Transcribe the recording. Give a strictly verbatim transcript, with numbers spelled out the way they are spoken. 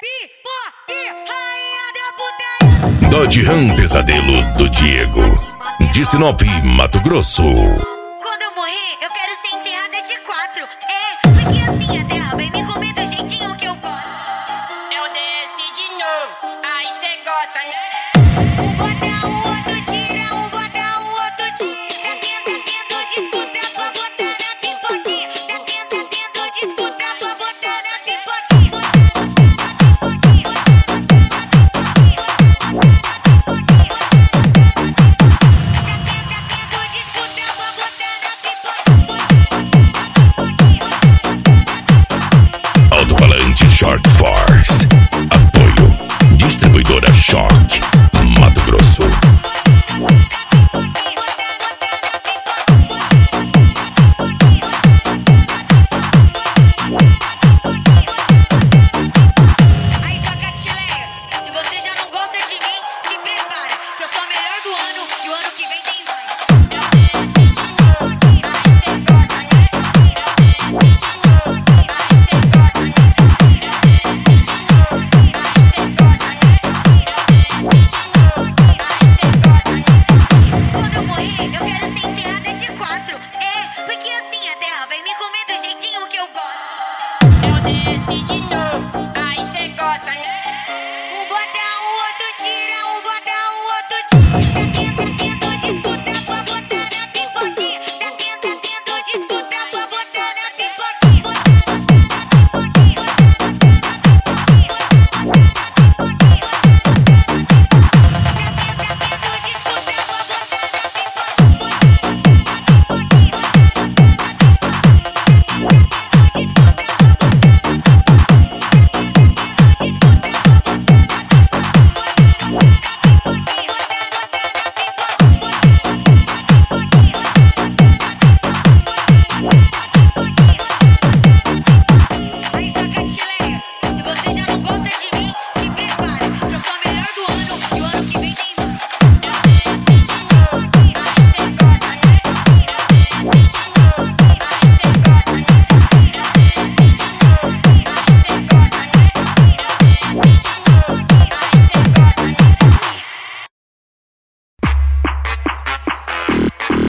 Dodge Ram Pesadelo do Diego, de Sinop, Mato Grosso. Quando eu morrer, eu quero ser enterrada de quatro. É, porque assim a terra vai me comer do jeitinho que eu gosto. Eu desci de novo, aí cê gosta, né? Um bota, o outro tira, um bota, o outro tira. Tá tendo, tendo disputa pra botar na pipoquinha. Tá tendo, tendo disputa pra botar na pipoquinha. Alto-falante Short Force.